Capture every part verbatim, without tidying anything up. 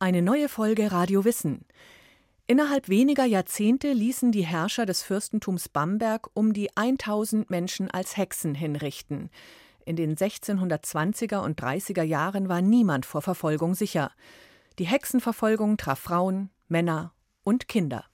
Eine neue Folge Radio Wissen. Innerhalb weniger Jahrzehnte ließen die Herrscher des Fürstentums Bamberg um die tausend Menschen als Hexen hinrichten. In den sechzehnhundertzwanziger und dreißiger Jahren war niemand vor Verfolgung sicher. Die Hexenverfolgung traf Frauen, Männer und Kinder.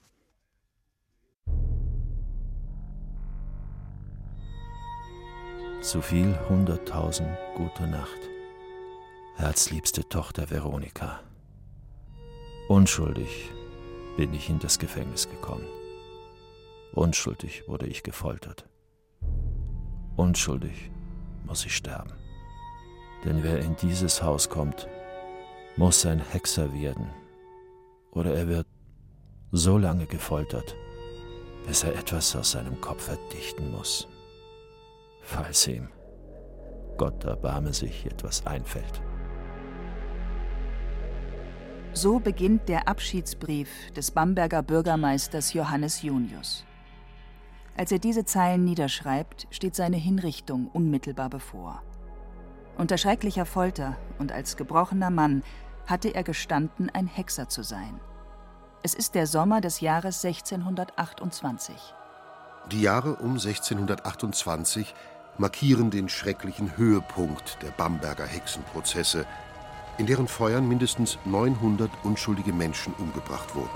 Zu viel hunderttausend, gute Nacht. Herzliebste Tochter Veronika. Unschuldig bin ich in das Gefängnis gekommen. Unschuldig wurde ich gefoltert. Unschuldig muss ich sterben. Denn wer in dieses Haus kommt, muss ein Hexer werden. Oder er wird so lange gefoltert, bis er etwas aus seinem Kopf verdichten muss. Falls ihm, Gott erbarme sich, etwas einfällt. So beginnt der Abschiedsbrief des Bamberger Bürgermeisters Johannes Junius. Als er diese Zeilen niederschreibt, steht seine Hinrichtung unmittelbar bevor. Unter schrecklicher Folter und als gebrochener Mann hatte er gestanden, ein Hexer zu sein. Es ist der Sommer des Jahres sechzehnhundertachtundzwanzig. Die Jahre um sechzehnhundertachtundzwanzig markieren den schrecklichen Höhepunkt der Bamberger Hexenprozesse, in deren Feuern mindestens neunhundert unschuldige Menschen umgebracht wurden.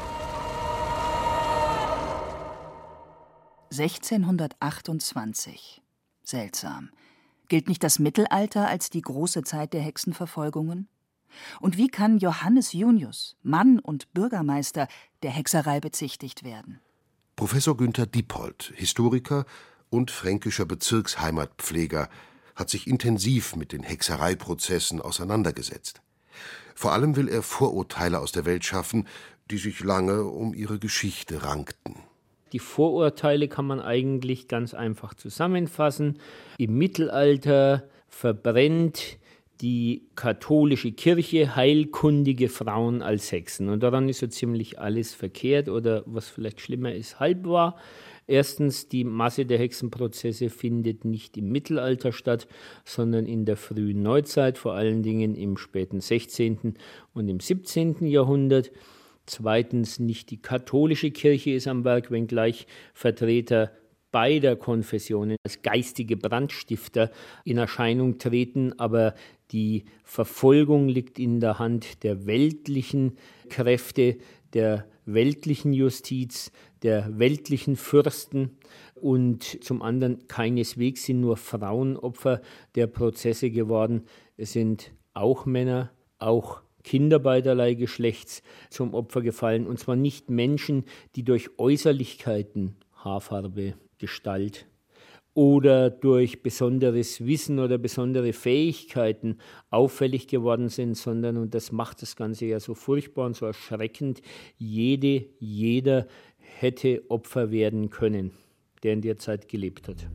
sechzehnhundertachtundzwanzig. Seltsam. Gilt nicht das Mittelalter als die große Zeit der Hexenverfolgungen? Und wie kann Johannes Junius, Mann und Bürgermeister, der Hexerei bezichtigt werden? Professor Günther Diepold, Historiker und fränkischer Bezirksheimatpfleger, hat sich intensiv mit den Hexereiprozessen auseinandergesetzt. Vor allem will er Vorurteile aus der Welt schaffen, die sich lange um ihre Geschichte rankten. Die Vorurteile kann man eigentlich ganz einfach zusammenfassen. Im Mittelalter verbrennt die katholische Kirche heilkundige Frauen als Hexen. Und daran ist so ziemlich alles verkehrt oder, was vielleicht schlimmer ist, halb wahr. Erstens, die Masse der Hexenprozesse findet nicht im Mittelalter statt, sondern in der frühen Neuzeit, vor allen Dingen im späten sechzehnten und im siebzehnten Jahrhundert. Zweitens, nicht die katholische Kirche ist am Werk, wenngleich Vertreter beider Konfessionen als geistige Brandstifter in Erscheinung treten, aber die Verfolgung liegt in der Hand der weltlichen Kräfte, der weltlichen Justiz, der weltlichen Fürsten, und zum anderen keineswegs sind nur Frauen Opfer der Prozesse geworden. Es sind auch Männer, auch Kinder beiderlei Geschlechts zum Opfer gefallen, und zwar nicht Menschen, die durch Äußerlichkeiten, Haarfarbe, Gestalt oder durch besonderes Wissen oder besondere Fähigkeiten auffällig geworden sind, sondern, und das macht das Ganze ja so furchtbar und so erschreckend, jede, jeder hätte Opfer werden können, der in der Zeit gelebt hat.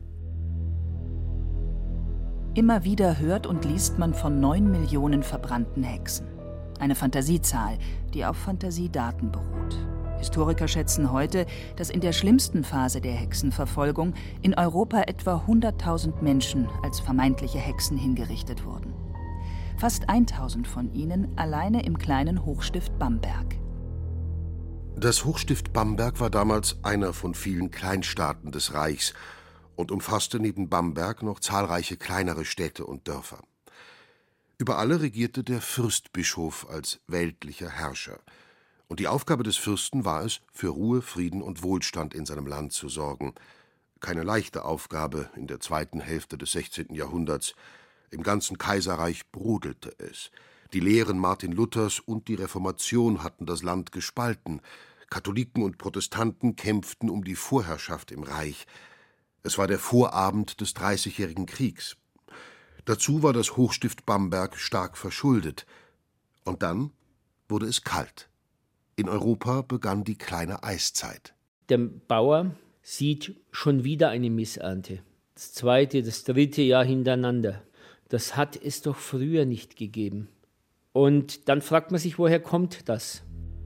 Immer wieder hört und liest man von neun Millionen verbrannten Hexen. Eine Fantasiezahl, die auf Fantasiedaten beruht. Historiker schätzen heute, dass in der schlimmsten Phase der Hexenverfolgung in Europa etwa hunderttausend Menschen als vermeintliche Hexen hingerichtet wurden. Fast tausend von ihnen alleine im kleinen Hochstift Bamberg. Das Hochstift Bamberg war damals einer von vielen Kleinstaaten des Reichs und umfasste neben Bamberg noch zahlreiche kleinere Städte und Dörfer. Über alle regierte der Fürstbischof als weltlicher Herrscher. Und die Aufgabe des Fürsten war es, für Ruhe, Frieden und Wohlstand in seinem Land zu sorgen. Keine leichte Aufgabe in der zweiten Hälfte des sechzehnten Jahrhunderts. Im ganzen Kaiserreich brodelte es. Die Lehren Martin Luthers und die Reformation hatten das Land gespalten. Katholiken und Protestanten kämpften um die Vorherrschaft im Reich. Es war der Vorabend des Dreißigjährigen Kriegs. Dazu war das Hochstift Bamberg stark verschuldet. Und dann wurde es kalt. In Europa begann die kleine Eiszeit. Der Bauer sieht schon wieder eine Missernte. Das zweite, das dritte Jahr hintereinander. Das hat es doch früher nicht gegeben. Und dann fragt man sich, woher kommt das?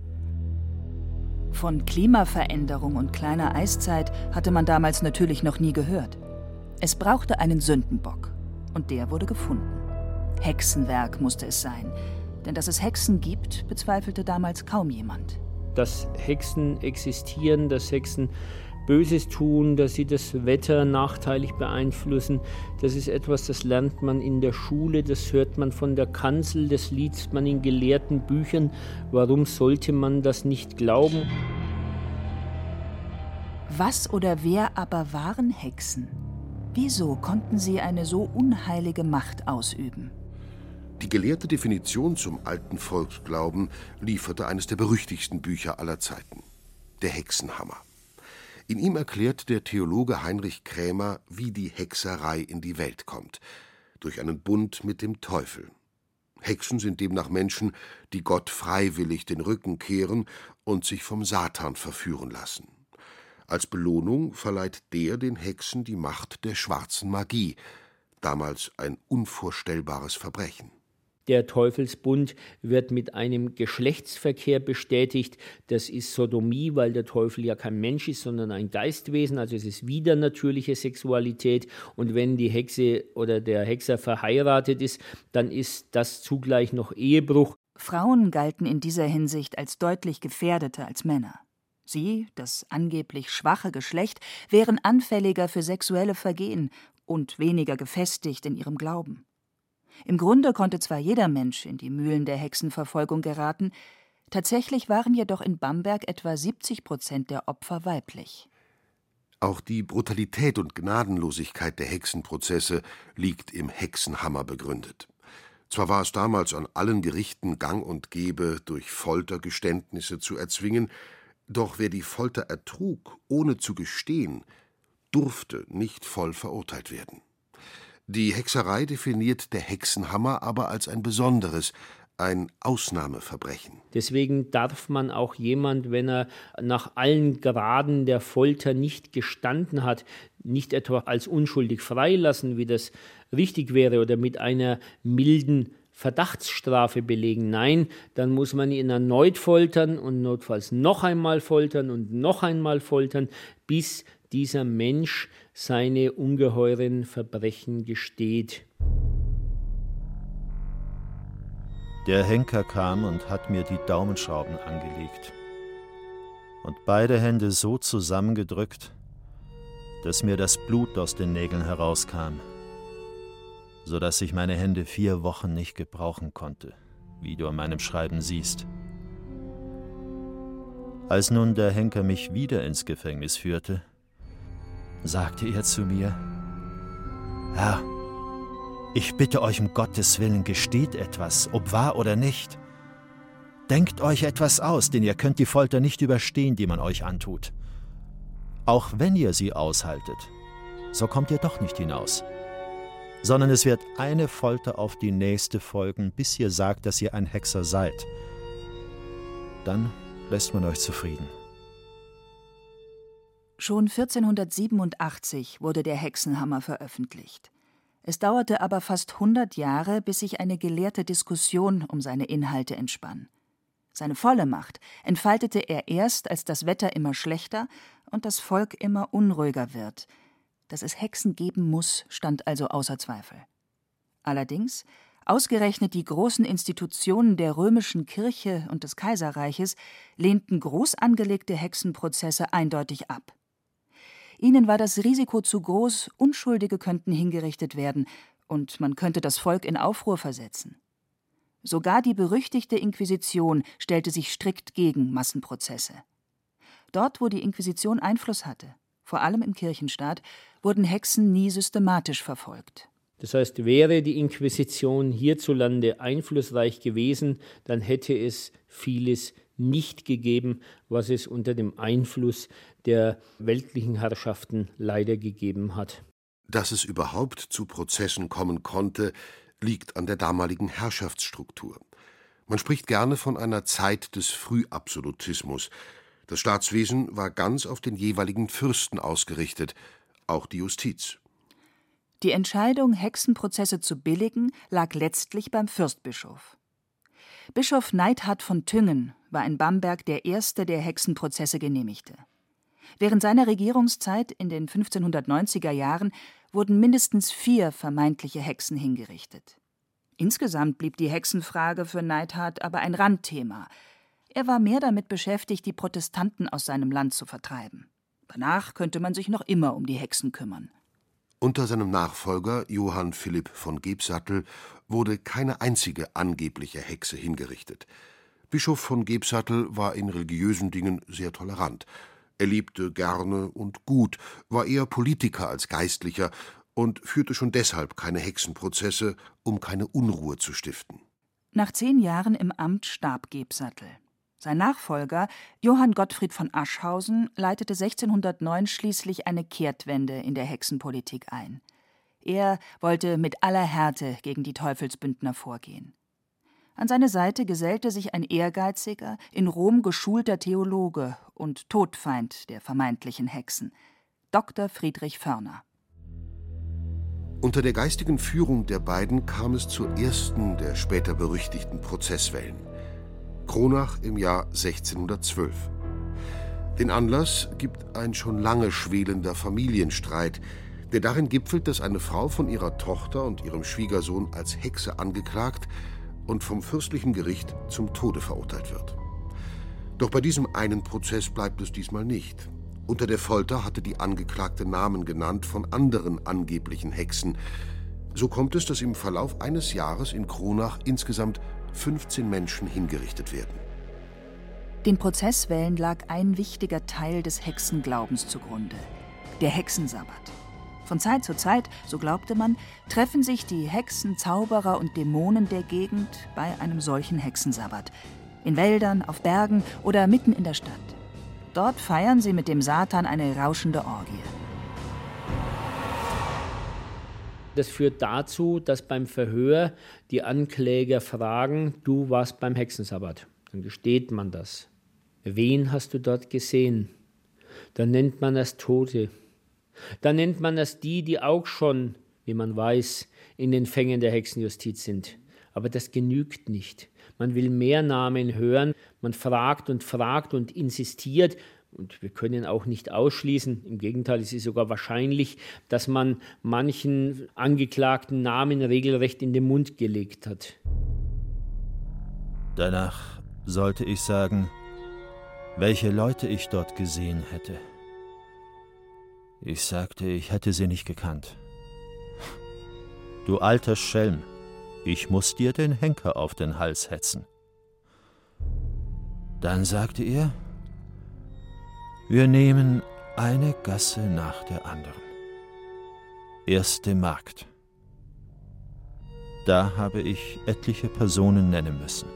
Von Klimaveränderung und kleiner Eiszeit hatte man damals natürlich noch nie gehört. Es brauchte einen Sündenbock. Und der wurde gefunden. Hexenwerk musste es sein. Denn dass es Hexen gibt, bezweifelte damals kaum jemand. Dass Hexen existieren, dass Hexen Böses tun, dass sie das Wetter nachteilig beeinflussen, das ist etwas, das lernt man in der Schule, das hört man von der Kanzel, das liest man in gelehrten Büchern. Warum sollte man das nicht glauben? Was oder wer aber waren Hexen? Wieso konnten sie eine so unheilige Macht ausüben? Die gelehrte Definition zum alten Volksglauben lieferte eines der berüchtigsten Bücher aller Zeiten: Der Hexenhammer. In ihm erklärt der Theologe Heinrich Krämer, wie die Hexerei in die Welt kommt: durch einen Bund mit dem Teufel. Hexen sind demnach Menschen, die Gott freiwillig den Rücken kehren und sich vom Satan verführen lassen. Als Belohnung verleiht der den Hexen die Macht der schwarzen Magie, damals ein unvorstellbares Verbrechen. Der Teufelsbund wird mit einem Geschlechtsverkehr bestätigt. Das ist Sodomie, weil der Teufel ja kein Mensch ist, sondern ein Geistwesen. Also es ist widernatürliche Sexualität. Und wenn die Hexe oder der Hexer verheiratet ist, dann ist das zugleich noch Ehebruch. Frauen galten in dieser Hinsicht als deutlich gefährdeter als Männer. Sie, das angeblich schwache Geschlecht, wären anfälliger für sexuelle Vergehen und weniger gefestigt in ihrem Glauben. Im Grunde konnte zwar jeder Mensch in die Mühlen der Hexenverfolgung geraten, tatsächlich waren jedoch in Bamberg etwa siebzig Prozent der Opfer weiblich. Auch die Brutalität und Gnadenlosigkeit der Hexenprozesse liegt im Hexenhammer begründet. Zwar war es damals an allen Gerichten gang und gäbe, durch Folter Geständnisse zu erzwingen, doch wer die Folter ertrug, ohne zu gestehen, durfte nicht voll verurteilt werden. Die Hexerei definiert der Hexenhammer aber als ein besonderes, ein Ausnahmeverbrechen. Deswegen darf man auch jemand, wenn er nach allen Graden der Folter nicht gestanden hat, nicht etwa als unschuldig freilassen, wie das richtig wäre, oder mit einer milden Verdachtsstrafe belegen. Nein, dann muss man ihn erneut foltern und notfalls noch einmal foltern und noch einmal foltern, bis dieser Mensch seine ungeheuren Verbrechen gesteht. Der Henker kam und hat mir die Daumenschrauben angelegt und beide Hände so zusammengedrückt, dass mir das Blut aus den Nägeln herauskam, so dass ich meine Hände vier Wochen nicht gebrauchen konnte, wie du an meinem Schreiben siehst. Als nun der Henker mich wieder ins Gefängnis führte, sagte er zu mir: Herr, ich bitte euch um Gottes Willen, gesteht etwas, ob wahr oder nicht. Denkt euch etwas aus, denn ihr könnt die Folter nicht überstehen, die man euch antut. Auch wenn ihr sie aushaltet, so kommt ihr doch nicht hinaus, sondern es wird eine Folter auf die nächste folgen, bis ihr sagt, dass ihr ein Hexer seid. Dann lässt man euch zufrieden. Schon vierzehnhundertsiebenundachtzig wurde der Hexenhammer veröffentlicht. Es dauerte aber fast hundert Jahre, bis sich eine gelehrte Diskussion um seine Inhalte entspann. Seine volle Macht entfaltete er erst, als das Wetter immer schlechter und das Volk immer unruhiger wird. Dass es Hexen geben muss, stand also außer Zweifel. Allerdings, ausgerechnet die großen Institutionen der römischen Kirche und des Kaiserreiches lehnten groß angelegte Hexenprozesse eindeutig ab. Ihnen war das Risiko zu groß, Unschuldige könnten hingerichtet werden und man könnte das Volk in Aufruhr versetzen. Sogar die berüchtigte Inquisition stellte sich strikt gegen Massenprozesse. Dort, wo die Inquisition Einfluss hatte, vor allem im Kirchenstaat, wurden Hexen nie systematisch verfolgt. Das heißt, wäre die Inquisition hierzulande einflussreich gewesen, dann hätte es vieles nicht gegeben, was es unter dem Einfluss der weltlichen Herrschaften leider gegeben hat. Dass es überhaupt zu Prozessen kommen konnte, liegt an der damaligen Herrschaftsstruktur. Man spricht gerne von einer Zeit des Frühabsolutismus. Das Staatswesen war ganz auf den jeweiligen Fürsten ausgerichtet, auch die Justiz. Die Entscheidung, Hexenprozesse zu billigen, lag letztlich beim Fürstbischof. Bischof Neidhard von Thüngen war in Bamberg der erste, der Hexenprozesse genehmigte. Während seiner Regierungszeit in den fünfzehnhundertneunziger Jahren wurden mindestens vier vermeintliche Hexen hingerichtet. Insgesamt blieb die Hexenfrage für Neidhardt aber ein Randthema. Er war mehr damit beschäftigt, die Protestanten aus seinem Land zu vertreiben. Danach könnte man sich noch immer um die Hexen kümmern. Unter seinem Nachfolger Johann Philipp von Gebsattel wurde keine einzige angebliche Hexe hingerichtet. Bischof von Gebsattel war in religiösen Dingen sehr tolerant. Er liebte gerne und gut, war eher Politiker als Geistlicher und führte schon deshalb keine Hexenprozesse, um keine Unruhe zu stiften. Nach zehn Jahren im Amt starb Gebsattel. Sein Nachfolger, Johann Gottfried von Aschhausen, leitete sechzehnhundertneun schließlich eine Kehrtwende in der Hexenpolitik ein. Er wollte mit aller Härte gegen die Teufelsbündner vorgehen. An seine Seite gesellte sich ein ehrgeiziger, in Rom geschulter Theologe und Todfeind der vermeintlichen Hexen, Doktor Friedrich Vörner. Unter der geistigen Führung der beiden kam es zur ersten der später berüchtigten Prozesswellen. Kronach im Jahr sechzehnhundertzwölf. Den Anlass gibt ein schon lange schwelender Familienstreit, der darin gipfelt, dass eine Frau von ihrer Tochter und ihrem Schwiegersohn als Hexe angeklagt und vom fürstlichen Gericht zum Tode verurteilt wird. Doch bei diesem einen Prozess bleibt es diesmal nicht. Unter der Folter hatte die Angeklagte Namen genannt von anderen angeblichen Hexen. So kommt es, dass im Verlauf eines Jahres in Kronach insgesamt fünfzehn Menschen hingerichtet werden. Den Prozesswellen lag ein wichtiger Teil des Hexenglaubens zugrunde: der Hexensabbat. Von Zeit zu Zeit, so glaubte man, treffen sich die Hexen, Zauberer und Dämonen der Gegend bei einem solchen Hexensabbat. In Wäldern, auf Bergen oder mitten in der Stadt. Dort feiern sie mit dem Satan eine rauschende Orgie. Das führt dazu, dass beim Verhör die Ankläger fragen, du warst beim Hexensabbat. Dann gesteht man das. Wen hast du dort gesehen? Dann nennt man das Tote. Dann nennt man das die, die auch schon, wie man weiß, in den Fängen der Hexenjustiz sind. Aber das genügt nicht. Man will mehr Namen hören, man fragt und fragt und insistiert. Und wir können auch nicht ausschließen, im Gegenteil, es ist sogar wahrscheinlich, dass man manchen angeklagten Namen regelrecht in den Mund gelegt hat. Danach sollte ich sagen, welche Leute ich dort gesehen hätte. Ich sagte, ich hätte sie nicht gekannt. Du alter Schelm, ich muss dir den Henker auf den Hals hetzen. Dann sagte er, wir nehmen eine Gasse nach der anderen. Erste Markt. Da habe ich etliche Personen nennen müssen.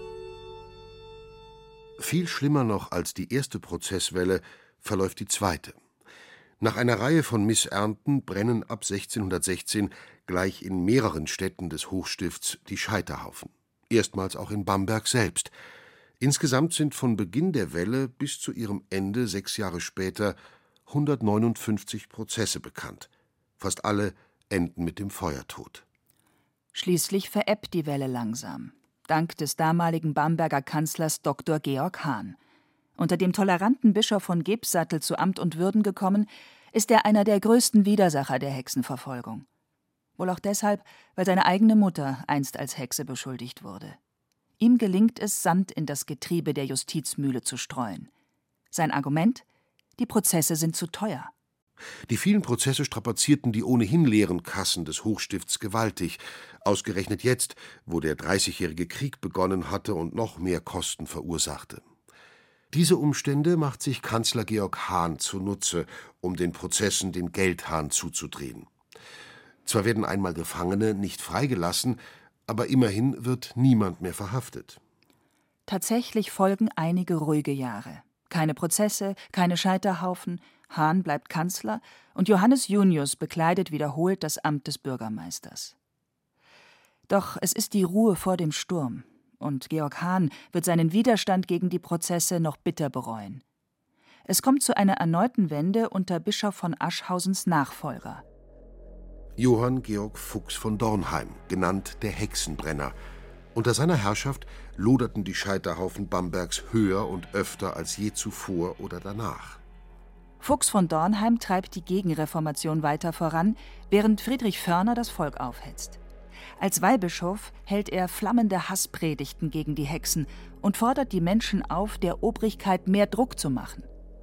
Viel schlimmer noch als die erste Prozesswelle verläuft die zweite. Nach einer Reihe von Missernten brennen ab sechzehnhundertsechzehn gleich in mehreren Städten des Hochstifts die Scheiterhaufen. Erstmals auch in Bamberg selbst. Insgesamt sind von Beginn der Welle bis zu ihrem Ende sechs Jahre später hundertneunundfünfzig Prozesse bekannt. Fast alle enden mit dem Feuertod. Schließlich verebbt die Welle langsam, dank des damaligen Bamberger Kanzlers Doktor Georg Hahn. Unter dem toleranten Bischof von Gebsattel zu Amt und Würden gekommen, ist er einer der größten Widersacher der Hexenverfolgung. Wohl auch deshalb, weil seine eigene Mutter einst als Hexe beschuldigt wurde. Ihm gelingt es, Sand in das Getriebe der Justizmühle zu streuen. Sein Argument? Die Prozesse sind zu teuer. Die vielen Prozesse strapazierten die ohnehin leeren Kassen des Hochstifts gewaltig, ausgerechnet jetzt, wo der Dreißigjährige Krieg begonnen hatte und noch mehr Kosten verursachte. Diese Umstände macht sich Kanzler Georg Hahn zunutze, um den Prozessen den Geldhahn zuzudrehen. Zwar werden einmal Gefangene nicht freigelassen, aber immerhin wird niemand mehr verhaftet. Tatsächlich folgen einige ruhige Jahre. Keine Prozesse, keine Scheiterhaufen, Hahn bleibt Kanzler und Johannes Junius bekleidet wiederholt das Amt des Bürgermeisters. Doch es ist die Ruhe vor dem Sturm, und Georg Hahn wird seinen Widerstand gegen die Prozesse noch bitter bereuen. Es kommt zu einer erneuten Wende unter Bischof von Aschhausens Nachfolger. Johann Georg Fuchs von Dornheim, genannt der Hexenbrenner. Unter seiner Herrschaft loderten die Scheiterhaufen Bambergs höher und öfter als je zuvor oder danach. Fuchs von Dornheim treibt die Gegenreformation weiter voran, während Friedrich Vörner das Volk aufhetzt. Als Weihbischof hält er flammende Hasspredigten gegen die Hexen und fordert die Menschen auf, der Obrigkeit mehr Druck zu machen.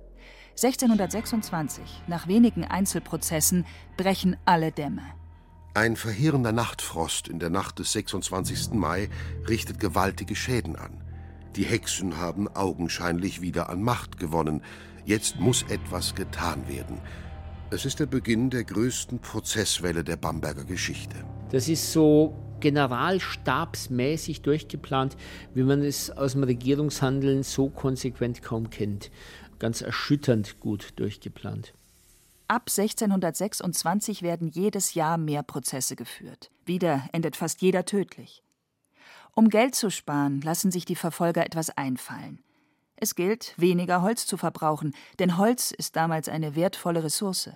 sechzehnhundertsechsundzwanzig, nach wenigen Einzelprozessen, brechen alle Dämme. Ein verheerender Nachtfrost in der Nacht des sechsundzwanzigsten Mai richtet gewaltige Schäden an. Die Hexen haben augenscheinlich wieder an Macht gewonnen. Jetzt muss etwas getan werden. Es ist der Beginn der größten Prozesswelle der Bamberger Geschichte. Das ist so generalstabsmäßig durchgeplant, wie man es aus dem Regierungshandeln so konsequent kaum kennt. Ganz erschütternd gut durchgeplant. Ab sechzehnhundertsechsundzwanzig werden jedes Jahr mehr Prozesse geführt. Wieder endet fast jeder tödlich. Um Geld zu sparen, lassen sich die Verfolger etwas einfallen. Es gilt, weniger Holz zu verbrauchen, denn Holz ist damals eine wertvolle Ressource.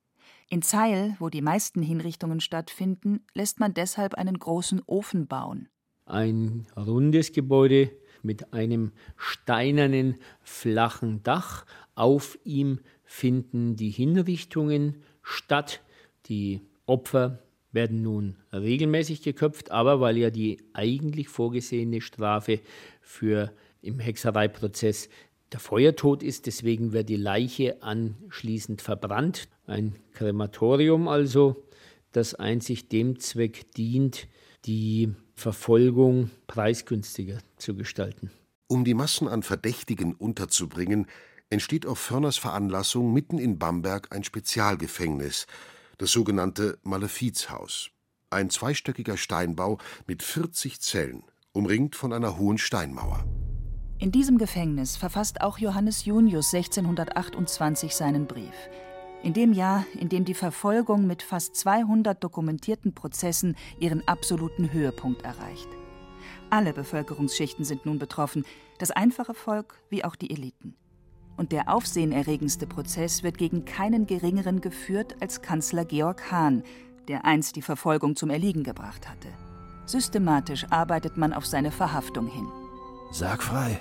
In Zeil, wo die meisten Hinrichtungen stattfinden, lässt man deshalb einen großen Ofen bauen. Ein rundes Gebäude mit einem steinernen, flachen Dach. Auf ihm finden die Hinrichtungen statt. Die Opfer werden nun regelmäßig geköpft, aber weil ja die eigentlich vorgesehene Strafe für im Hexereiprozess der Feuertod ist, deswegen wird die Leiche anschließend verbrannt. Ein Krematorium also, das einzig dem Zweck dient, die Verfolgung preisgünstiger zu gestalten. Um die Massen an Verdächtigen unterzubringen, entsteht auf Vörners Veranlassung mitten in Bamberg ein Spezialgefängnis, das sogenannte Malefizhaus. Ein zweistöckiger Steinbau mit vierzig Zellen, umringt von einer hohen Steinmauer. In diesem Gefängnis verfasst auch Johannes Junius sechzehnhundertachtundzwanzig seinen Brief. In dem Jahr, in dem die Verfolgung mit fast zweihundert dokumentierten Prozessen ihren absoluten Höhepunkt erreicht. Alle Bevölkerungsschichten sind nun betroffen, das einfache Volk wie auch die Eliten. Und der aufsehenerregendste Prozess wird gegen keinen Geringeren geführt als Kanzler Georg Hahn, der einst die Verfolgung zum Erliegen gebracht hatte. Systematisch arbeitet man auf seine Verhaftung hin. Sag frei,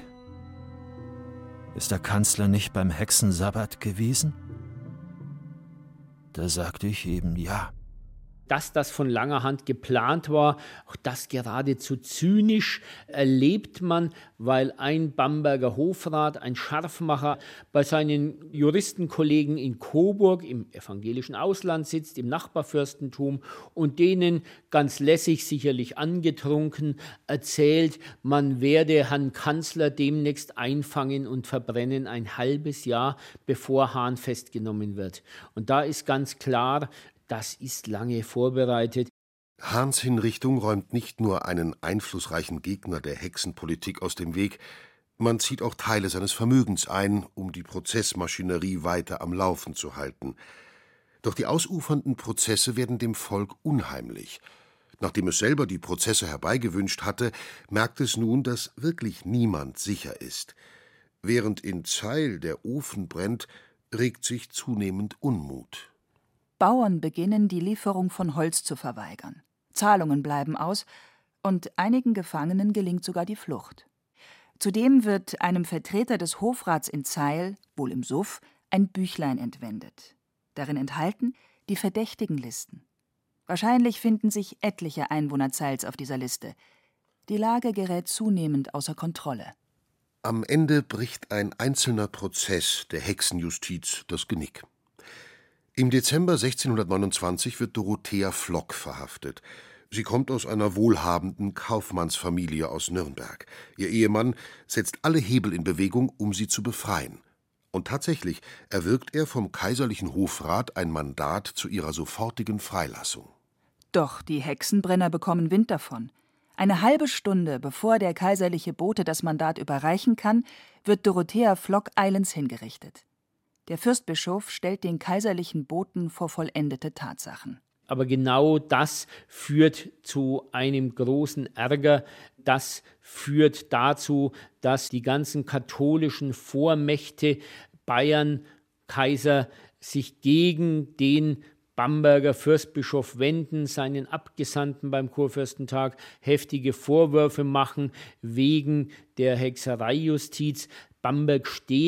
ist der Kanzler nicht beim Hexensabbat gewesen? Da sagte ich eben ja. Dass das von langer Hand geplant war, auch das geradezu zynisch, erlebt man, weil ein Bamberger Hofrat, ein Scharfmacher, bei seinen Juristenkollegen in Coburg im evangelischen Ausland sitzt, im Nachbarfürstentum, und denen ganz lässig, sicherlich angetrunken, erzählt, man werde Herrn Kanzler demnächst einfangen und verbrennen, ein halbes Jahr bevor Hahn festgenommen wird. Und da ist ganz klar, das ist lange vorbereitet. Hahns Hinrichtung räumt nicht nur einen einflussreichen Gegner der Hexenpolitik aus dem Weg, man zieht auch Teile seines Vermögens ein, um die Prozessmaschinerie weiter am Laufen zu halten. Doch die ausufernden Prozesse werden dem Volk unheimlich. Nachdem es selber die Prozesse herbeigewünscht hatte, merkt es nun, dass wirklich niemand sicher ist. Während in Zeil der Ofen brennt, regt sich zunehmend Unmut. Bauern beginnen, die Lieferung von Holz zu verweigern. Zahlungen bleiben aus und einigen Gefangenen gelingt sogar die Flucht. Zudem wird einem Vertreter des Hofrats in Zeil, wohl im Suff, ein Büchlein entwendet. Darin enthalten die Verdächtigenlisten. Wahrscheinlich finden sich etliche Einwohner Zeils auf dieser Liste. Die Lage gerät zunehmend außer Kontrolle. Am Ende bricht ein einzelner Prozess der Hexenjustiz das Genick. Im Dezember sechzehnhundertneunundzwanzig wird Dorothea Flock verhaftet. Sie kommt aus einer wohlhabenden Kaufmannsfamilie aus Nürnberg. Ihr Ehemann setzt alle Hebel in Bewegung, um sie zu befreien. Und tatsächlich erwirkt er vom kaiserlichen Hofrat ein Mandat zu ihrer sofortigen Freilassung. Doch die Hexenbrenner bekommen Wind davon. Eine halbe Stunde bevor der kaiserliche Bote das Mandat überreichen kann, wird Dorothea Flock eilends hingerichtet. Der Fürstbischof stellt den kaiserlichen Boten vor vollendete Tatsachen. Aber genau das führt zu einem großen Ärger. Das führt dazu, dass die ganzen katholischen Vormächte, Bayern, Kaiser, sich gegen den Bamberger Fürstbischof wenden, seinen Abgesandten beim Kurfürstentag heftige Vorwürfe machen wegen der Hexereijustiz. Bamberg steht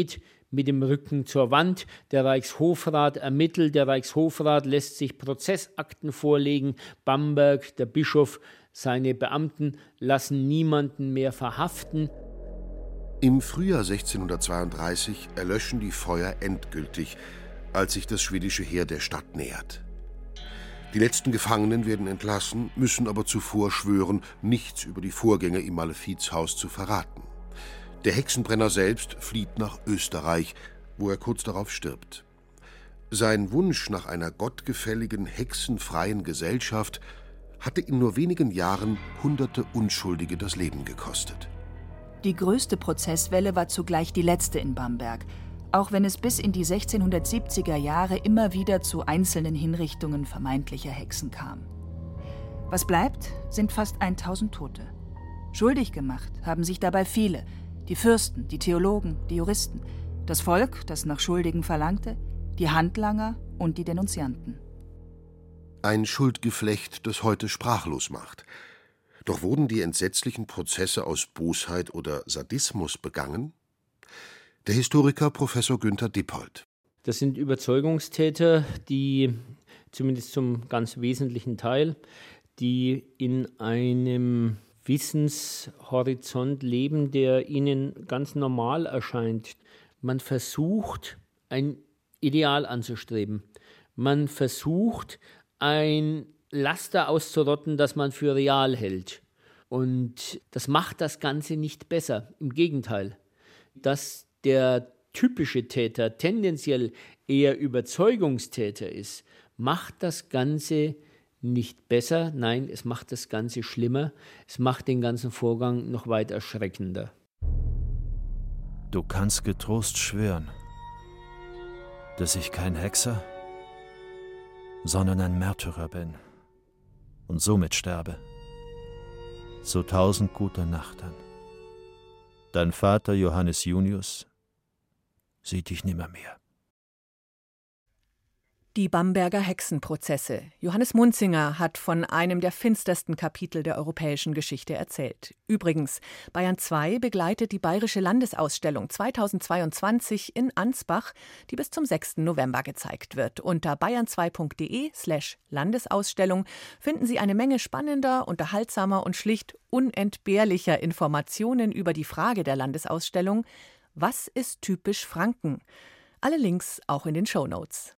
mit dem Rücken zur Wand. Der Reichshofrat ermittelt, der Reichshofrat lässt sich Prozessakten vorlegen. Bamberg, der Bischof, seine Beamten lassen niemanden mehr verhaften. Im Frühjahr sechzehnhundertzweiunddreißig erlöschen die Feuer endgültig, als sich das schwedische Heer der Stadt nähert. Die letzten Gefangenen werden entlassen, müssen aber zuvor schwören, nichts über die Vorgänge im Malefizhaus zu verraten. Der Hexenbrenner selbst flieht nach Österreich, wo er kurz darauf stirbt. Sein Wunsch nach einer gottgefälligen, hexenfreien Gesellschaft hatte in nur wenigen Jahren hunderte Unschuldige das Leben gekostet. Die größte Prozesswelle war zugleich die letzte in Bamberg, auch wenn es bis in die sechzehnhundertsiebziger Jahre immer wieder zu einzelnen Hinrichtungen vermeintlicher Hexen kam. Was bleibt, sind fast tausend Tote. Schuldig gemacht haben sich dabei viele: die Fürsten, die Theologen, die Juristen, das Volk, das nach Schuldigen verlangte, die Handlanger und die Denunzianten. Ein Schuldgeflecht, das heute sprachlos macht. Doch wurden die entsetzlichen Prozesse aus Bosheit oder Sadismus begangen? Der Historiker Professor Günther Dippold. Das sind Überzeugungstäter, die zumindest zum ganz wesentlichen Teil, die in einem Wissenshorizont leben, der ihnen ganz normal erscheint. Man versucht, ein Ideal anzustreben. Man versucht, ein Laster auszurotten, das man für real hält. Und das macht das Ganze nicht besser. Im Gegenteil. Dass der typische Täter tendenziell eher Überzeugungstäter ist, macht das Ganze nicht besser. Nein, es macht das Ganze schlimmer. Es macht den ganzen Vorgang noch weit erschreckender. Du kannst getrost schwören, dass ich kein Hexer, sondern ein Märtyrer bin und somit sterbe. So tausend gute Nacht dann. Dein Vater Johannes Junius sieht dich nimmermehr. Die Bamberger Hexenprozesse. Johannes Munzinger hat von einem der finstersten Kapitel der europäischen Geschichte erzählt. Übrigens, Bayern zwei begleitet die Bayerische Landesausstellung zweitausendzweiundzwanzig in Ansbach, die bis zum sechsten November gezeigt wird. Unter bayern zwei punkt de slash Landesausstellung finden Sie eine Menge spannender, unterhaltsamer und schlicht unentbehrlicher Informationen über die Frage der Landesausstellung: Was ist typisch Franken? Alle Links auch in den Shownotes.